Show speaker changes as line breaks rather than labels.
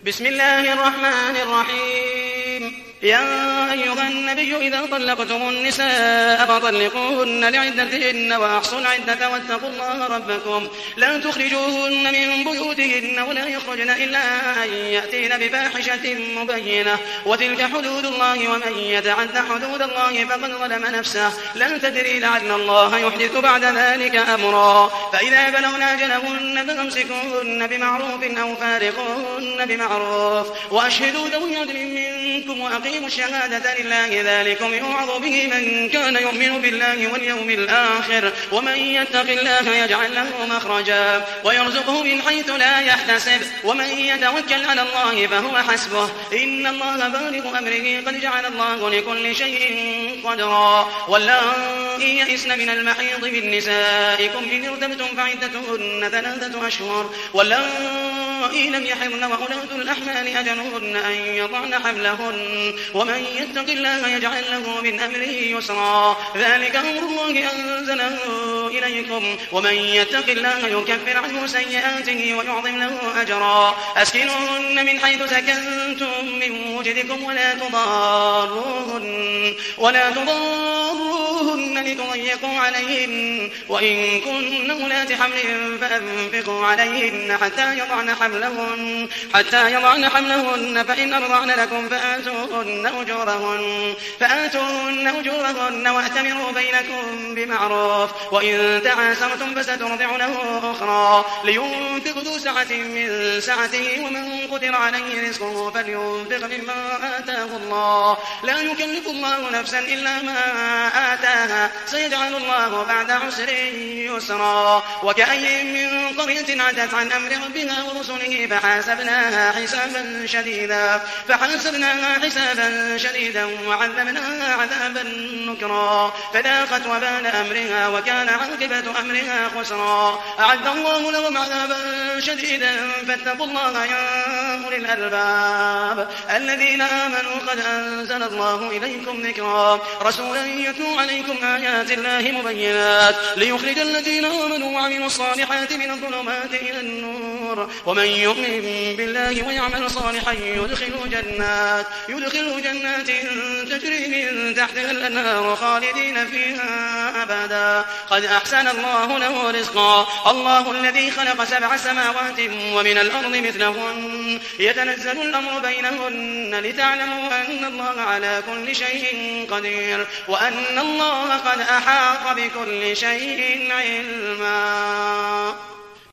بسم الله الرحمن الرحيم. يا أيها النبي إذا طلقتم النساء فطلقوهن لعدتهن وأحصوا العدة واتقوا الله ربكم لا تخرجوهن من بيوتهن ولا يخرجن إلا أن يأتين بفاحشة مبينة وتلك حدود الله ومن يتعد حدود الله فقد ظلم نفسه لا تدري لعل الله يحدث بعد ذلك أمرا. فإذا بلغن أجلهن فأمسكوهن بمعروف أو فارقوهن بمعروف وأشهدوا ذوي عدل منكم وأقيموا الشهادة لله ذلكم يوعظ به من كان يؤمن بالله واليوم الآخر ومن يتق الله يجعل له مخرجا ويرزقه من حيث لا يحتسب ومن يتوكل على الله فهو حسبه إن الله بالغ أمره قد جعل الله لكل شيء قدرا. واللائي يئسن من المحيض من نسائكم إن ارتبتم فعدتهن 3 أشهر واللائي لم يحضن وأولاة الأحمال أجلهن أن يضعن حملهن ومن يتق الله يجعل له من أمره يسرا ذلك أمر الله أنزله إليكم ومن يتق الله يكفر عنه سيئاته ويعظم له أجرا. أسكنوهن من حيث سكنتم من وجدكم ولا تضاروهن لتضيقوا عليهن وإن كن أولات حمل فأنفقوا عليهن حتى يضعن حملهن فإن أرضعن لكم فآتوهن أجورهن وأتمروا بينكم بمعروف وإن تعاسرتم فسترضع له أخرى لينفق ذو سعة من سعته ومن قدر عليه رزقه فلينفق مما آتاه الله لا يكلف الله نفسا إلا ما آتاها سيجعل الله بعد عسر يسرا. وكأي من قرية عتت عن أمر ربها ورسله فحاسبناها حسابا شديدا وعذبناها عذابا نكرا فذاقت وبال أمرها وكان عاقبة أمرها خسرا. أعد الله لهم عذابا شديدا فاتقوا الله يا أولي الألباب الذين آمنوا قد أنزل الله إليكم ذكرا رسولا يتلو عليكم آيات الله مبينات ليخرج الذين آمنوا وعملوا الصالحات من الظلمات إلى النور ومن يؤمن بالله ويعمل صالحا يدخله جنات تجري من تحتها الأنهار خالدين فيها أبدا قد أحسن الله له رزقا. الله الذي خلق 7 سماوات ومن الأرض مثلهن يتنزل الأمر بينهن لتعلموا أن الله على كل شيء قدير وأن الله قد أحاط بكل شيء علما.